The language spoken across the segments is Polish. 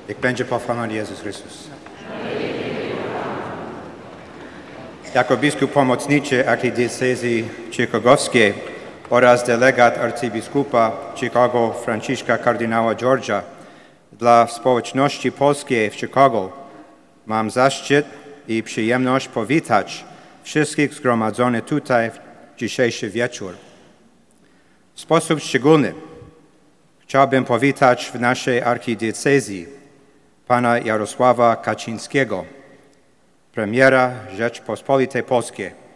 Niech będzie pochwalony Jezus Chrystus. Jako biskup pomocniczy archidiecezji chicagowskiej oraz delegat arcybiskupa Chicago Franciszka kardynała George'a dla społeczności polskiej w Chicago mam zaszczyt i przyjemność powitać wszystkich zgromadzonych tutaj w dzisiejszy wieczór. W sposób szczególny chciałbym powitać w naszej archidiecezji pana Jarosława Kaczyńskiego, premiera Rzeczpospolitej Polskiej.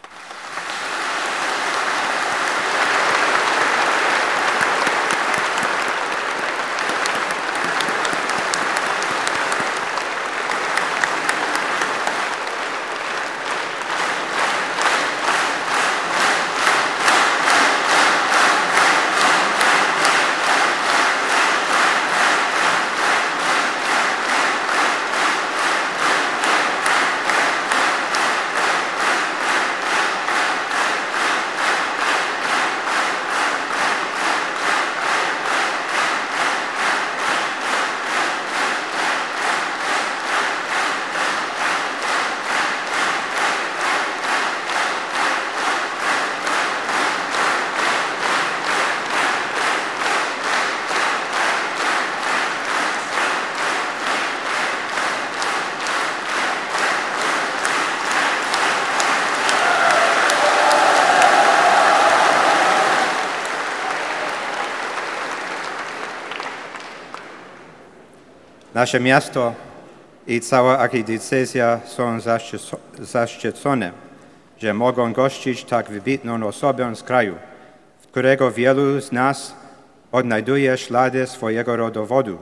Nasze miasto i cała archidiecezja są zaszczycone, że mogą gościć tak wybitną osobę z kraju, w którego wielu z nas odnajduje ślady swojego rodowodu.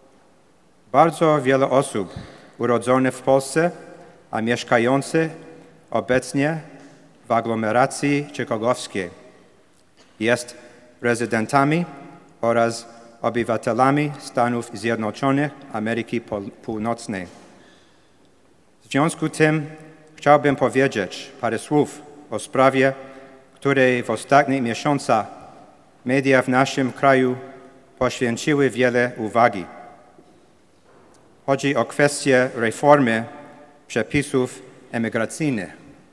Bardzo wiele osób urodzonych w Polsce, a mieszkających obecnie w aglomeracji chicagowskiej jest rezydentami oraz obywatelami Stanów Zjednoczonych Ameryki Północnej. W związku z tym chciałbym powiedzieć parę słów o sprawie, której w ostatnich miesiącach media w naszym kraju poświęciły wiele uwagi. Chodzi o kwestię reformy przepisów emigracyjnych.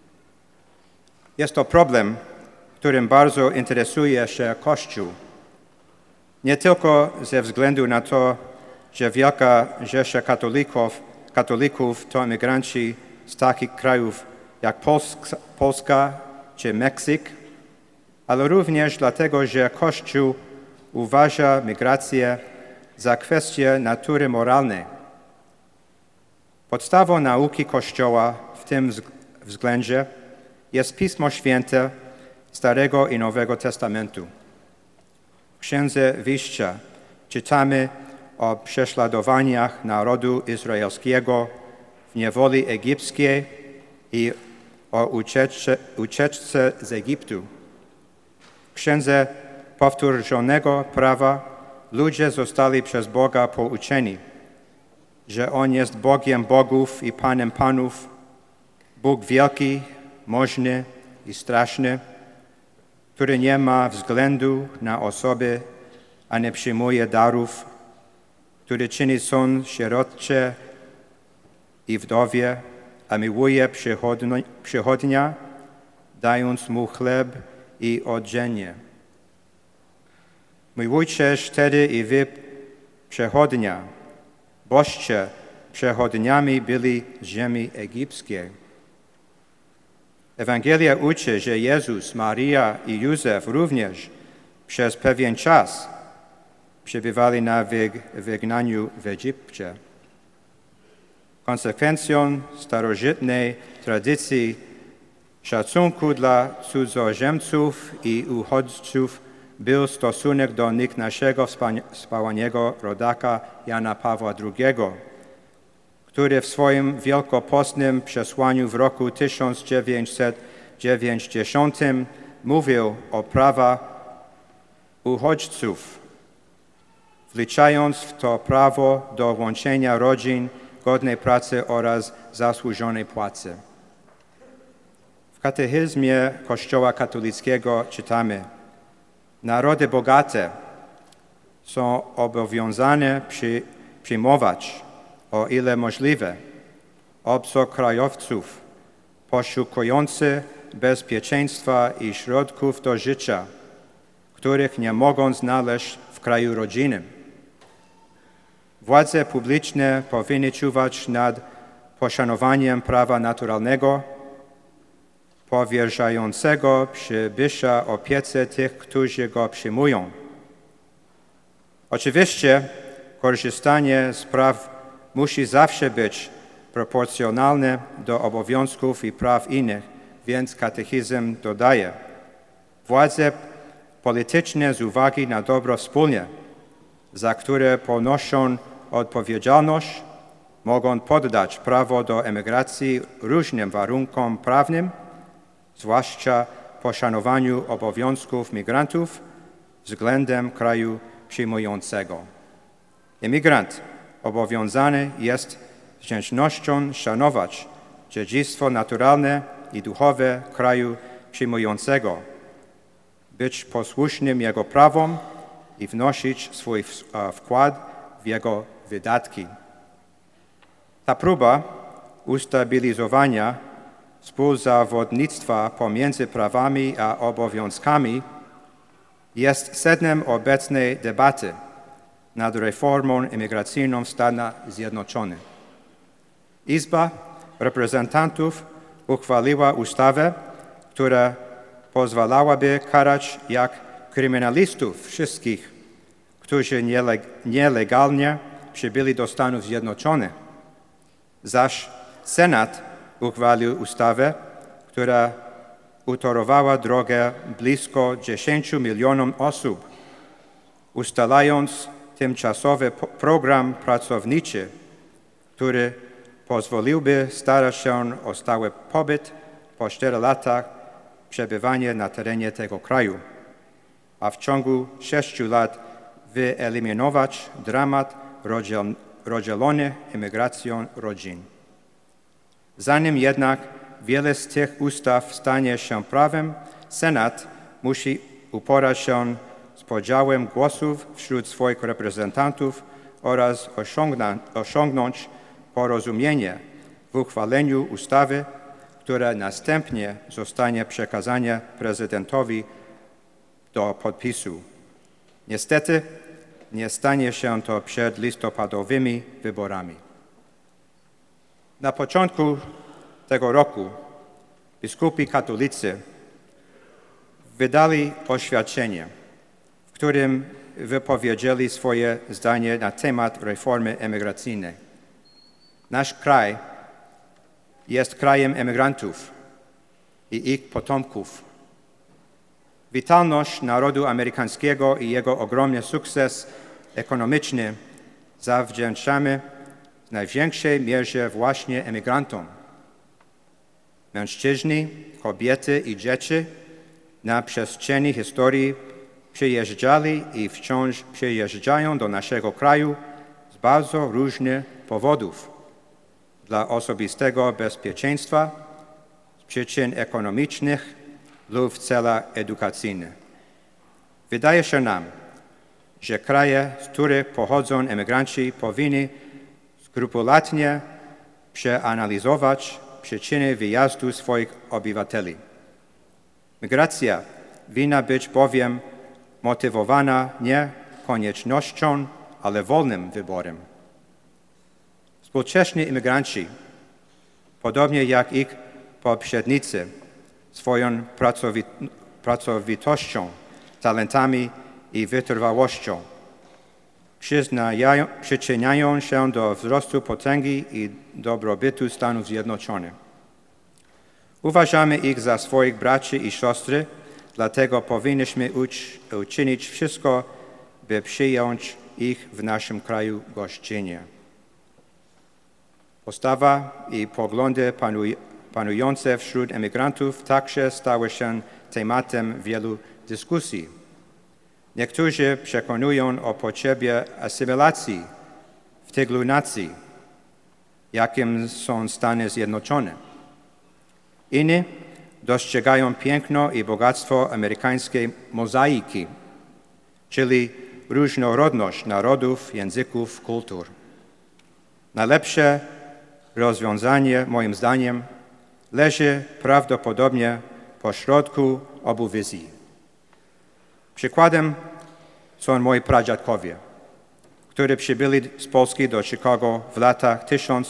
Jest to problem, którym bardzo interesuje się Kościół. Nie tylko ze względu na to, że wielka rzesza katolików to emigranci z takich krajów jak Polska czy Meksyk, ale również dlatego, że Kościół uważa migrację za kwestię natury moralnej. Podstawą nauki Kościoła w tym względzie jest Pismo Święte Starego i Nowego Testamentu. W Księdze Wyjścia czytamy o prześladowaniach narodu izraelskiego w niewoli egipskiej i o ucieczce z Egiptu. W Księdze Powtórzonego Prawa ludzie zostali przez Boga pouczeni, że On jest Bogiem bogów i Panem panów, Bóg wielki, możny i straszny, który nie ma względu na osoby, a nie przyjmuje darów, który czyni sąd sierocie i wdowie, a miłuje przychodnia, dając mu chleb i odzienie. Miłujcie wtedy i wy przechodnia, boście przechodniami byli z ziemi egipskiej. Ewangelia uczy, że Jezus, Maria i Józef również przez pewien czas przebywali na wygnaniu w Egipcie. Konsekwencją starożytnej tradycji szacunku dla cudzoziemców i uchodźców był stosunek do nich naszego wspaniałego rodaka Jana Pawła II, który w swoim wielkopostnym przesłaniu w roku 1990 mówił o prawach uchodźców, wliczając w to prawo do łączenia rodzin, godnej pracy oraz zasłużonej płacy. W katechizmie Kościoła katolickiego czytamy: narody bogate są obowiązane przyjmować, o ile możliwe, obcokrajowców poszukujących bezpieczeństwa i środków do życia, których nie mogą znaleźć w kraju rodzinnym. Władze publiczne powinny czuwać nad poszanowaniem prawa naturalnego, powierzającego przybysza opiece tych, którzy go przyjmują. Oczywiście korzystanie z praw musi zawsze być proporcjonalne do obowiązków i praw innych, więc katechizm dodaje: władze polityczne z uwagi na dobro wspólne, za które ponoszą odpowiedzialność, mogą poddać prawo do emigracji różnym warunkom prawnym, zwłaszcza poszanowaniu obowiązków migrantów względem kraju przyjmującego. Emigrant obowiązany jest z wdzięcznością szanować dziedzictwo naturalne i duchowe kraju przyjmującego, być posłusznym jego prawom i wnosić swój wkład w jego wydatki. Ta próba ustabilizowania współzawodnictwa pomiędzy prawami a obowiązkami jest sednem obecnej debaty nad reformą imigracyjną w Stanach Zjednoczonych. Izba Reprezentantów uchwaliła ustawę, która pozwalałaby karać jak kryminalistów wszystkich, którzy nielegalnie przybyli do Stanów Zjednoczonych. Zaś Senat uchwalił ustawę, która utorowała drogę blisko 10 milionom osób, ustalając tymczasowy program pracowniczy, który pozwoliłby starać się o stały pobyt po 4 latach przebywania na terenie tego kraju, a w ciągu 6 lat wyeliminować dramat rozdzielonych imigracją rodzin. Zanim jednak wiele z tych ustaw stanie się prawem, Senat musi uporać się z podziałem głosów wśród swoich reprezentantów oraz osiągnąć porozumienie w uchwaleniu ustawy, która następnie zostanie przekazana prezydentowi do podpisu. Niestety nie stanie się to przed listopadowymi wyborami. Na początku tego roku biskupi katolicy wydali oświadczenie, w którym wypowiedzieli swoje zdanie na temat reformy emigracyjnej. Nasz kraj jest krajem emigrantów i ich potomków. Witalność narodu amerykańskiego i jego ogromny sukces ekonomiczny zawdzięczamy w największej mierze właśnie emigrantom. Mężczyźni, kobiety i dzieci na przestrzeni historii przyjeżdżali i wciąż przyjeżdżają do naszego kraju z bardzo różnych powodów. Dla osobistego bezpieczeństwa, z przyczyn ekonomicznych lub w celach edukacyjnych. Wydaje się nam, że kraje, z których pochodzą emigranci, powinny skrupulatnie przeanalizować przyczyny wyjazdu swoich obywateli. Migracja winna być bowiem motywowana nie koniecznością, ale wolnym wyborem. Współcześni imigranci, podobnie jak ich poprzednicy, swoją pracowitością, talentami i wytrwałością przyczyniają się do wzrostu potęgi i dobrobytu Stanów Zjednoczonych. Uważamy ich za swoich braci i siostry, dlatego powinniśmy uczynić wszystko, by przyjąć ich w naszym kraju gościnnie. Postawa i poglądy panujące wśród emigrantów także stały się tematem wielu dyskusji. Niektórzy przekonują o potrzebie asymilacji w tyglu nacji, jakim są Stany Zjednoczone. Inni dostrzegają piękno i bogactwo amerykańskiej mozaiki, czyli różnorodność narodów, języków, kultur. Najlepsze rozwiązanie, moim zdaniem, leży prawdopodobnie pośrodku obu wizji. Przykładem są moi pradziadkowie, którzy przybyli z Polski do Chicago w latach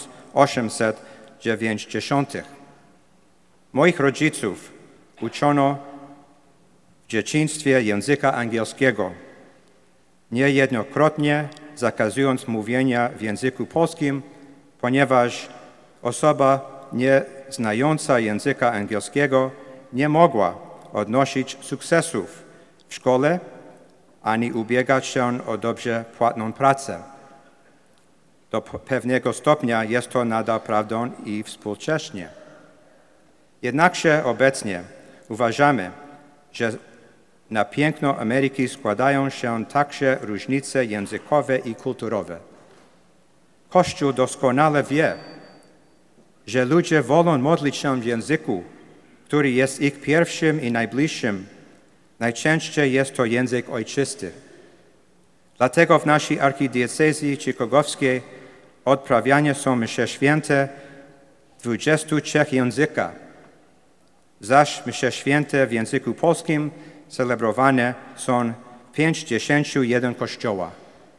1890. Moich rodziców uczono w dzieciństwie języka angielskiego, niejednokrotnie zakazując mówienia w języku polskim, ponieważ osoba nieznająca języka angielskiego nie mogła odnosić sukcesów w szkole ani ubiegać się o dobrze płatną pracę. Do pewnego stopnia jest to nadal prawdą i współcześnie. Jednakże obecnie uważamy, że na piękno Ameryki składają się także różnice językowe i kulturowe. Kościół doskonale wie, że ludzie wolą modlić się w języku, który jest ich pierwszym i najbliższym. Najczęściej jest to język ojczysty. Dlatego w naszej archidiecezji chicagowskiej odprawiane są msze święte w 23 językach, zaś msze święte w języku polskim celebrowane są w 51 kościołach.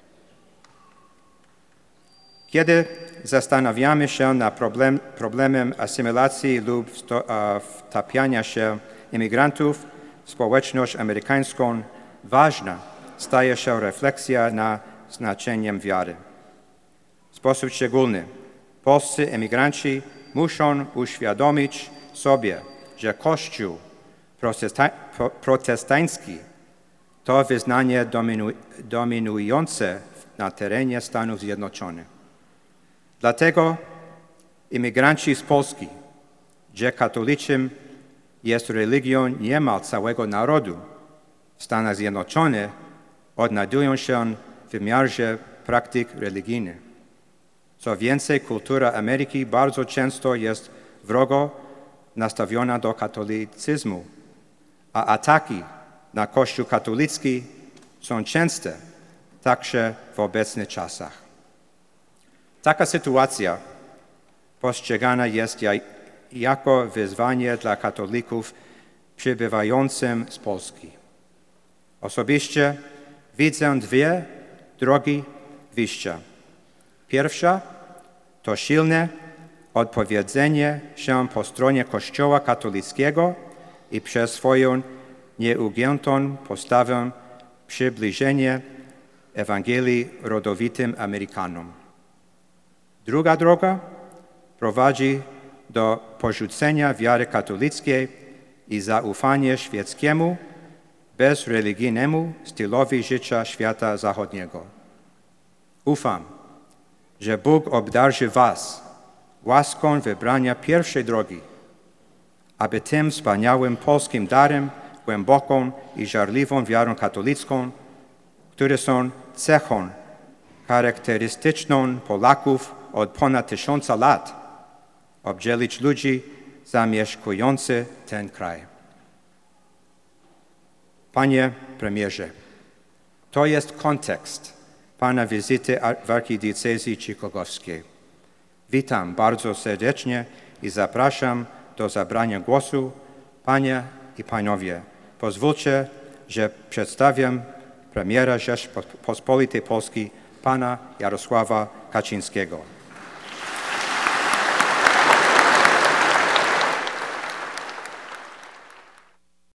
Kiedy zastanawiamy się nad problemem asymilacji lub wtapiania się imigrantów w społeczność amerykańską, ważna staje się refleksja nad znaczeniem wiary. W sposób szczególny polscy emigranci muszą uświadomić sobie, że Kościół protestancki to wyznanie dominujące na terenie Stanów Zjednoczonych. Dlatego imigranci z Polski, gdzie katolicyzm jest religią niemal całego narodu, w Stanach Zjednoczonych odnajdują się w wymiarze praktyk religijnych. Co więcej, kultura Ameryki bardzo często jest wrogo nastawiona do katolicyzmu, a ataki na Kościół katolicki są częste także w obecnych czasach. Taka sytuacja postrzegana jest jako wyzwanie dla katolików przybywającym z Polski. Osobiście widzę dwie drogi wyjścia. Pierwsza to silne odpowiedzenie się po stronie Kościoła katolickiego i przez swoją nieugiętą postawę przybliżenie Ewangelii rodowitym Amerykanom. Druga droga prowadzi do porzucenia wiary katolickiej i zaufania świeckiemu, bezreligijnemu stylowi życia świata zachodniego. Ufam, że Bóg obdarzy was łaską wybrania pierwszej drogi, aby tym wspaniałym polskim darem, głęboką i żarliwą wiarą katolicką, które są cechą charakterystyczną Polaków od ponad 1000 lat, obdzielić ludzi zamieszkujących ten kraj. Panie premierze, to jest kontekst pana wizyty w archidiecezji chicagowskiej. Witam bardzo serdecznie i zapraszam do zabrania głosu. Panie i panowie, pozwólcie, że przedstawię premiera Rzeczypospolitej Polskiej, pana Jarosława Kaczyńskiego.